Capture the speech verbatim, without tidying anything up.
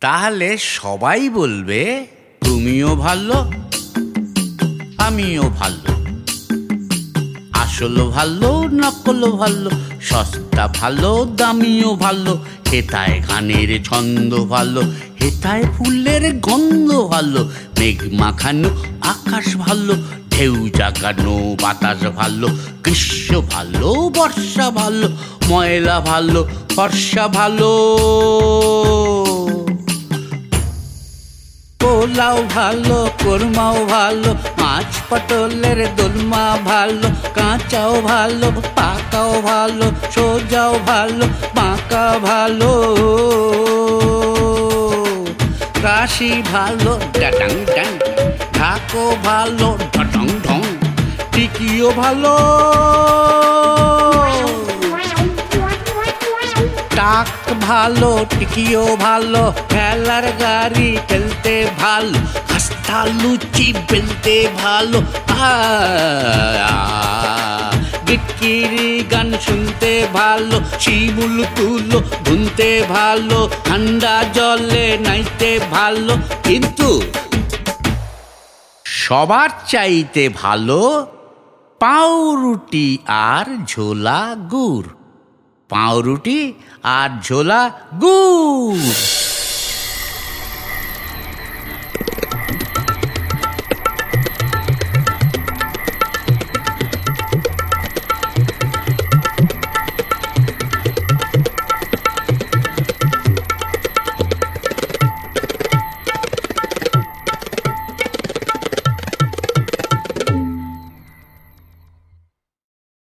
তাহলে সবাই বলবে তুমিও ভালো আমিও ভালো, আসল ভালো নকল ভালো, সস্তা ভালো দামিও ভালো, হেতায় গানের ছন্দ ভালো, হেতায় ফুলের গন্ধ ভালো, মেঘ মাখানো আকাশ ভালো, ঢেউ জাগানো বাতাস ভালো, গ্রীষ্ম ভালো বর্ষা ভালো, ময়লা ভালো ফর্সা ভালো, পোলাও ভালো কোরমাও ভালো, মাছ পটলের দোলমা ভালো, কাঁচাও ভালো পাকাও ভালো, সোজাও ভালো বাঁকা ভালো, কাশি ভালো ডাটাং ডাং, ঢাকো ভালো ঢটং ঢং, টিকিও ভালো, টাক ভালো টিকিও ভালো, ঠেলার গাড়ি ঠেলতে ভালো, খাস্তা লুচি বেলতে ভালো, গিটকিরি গান শুনতে ভালো, শিমুল তুলো ধুনতে ভালো, ঠান্ডা জলে নাইতে ভালো, কিন্তু সবার চাইতে ভালো পাউরুটি আর ঝোলা গুড়, পাউরুটি আর ঝোলা গুড়।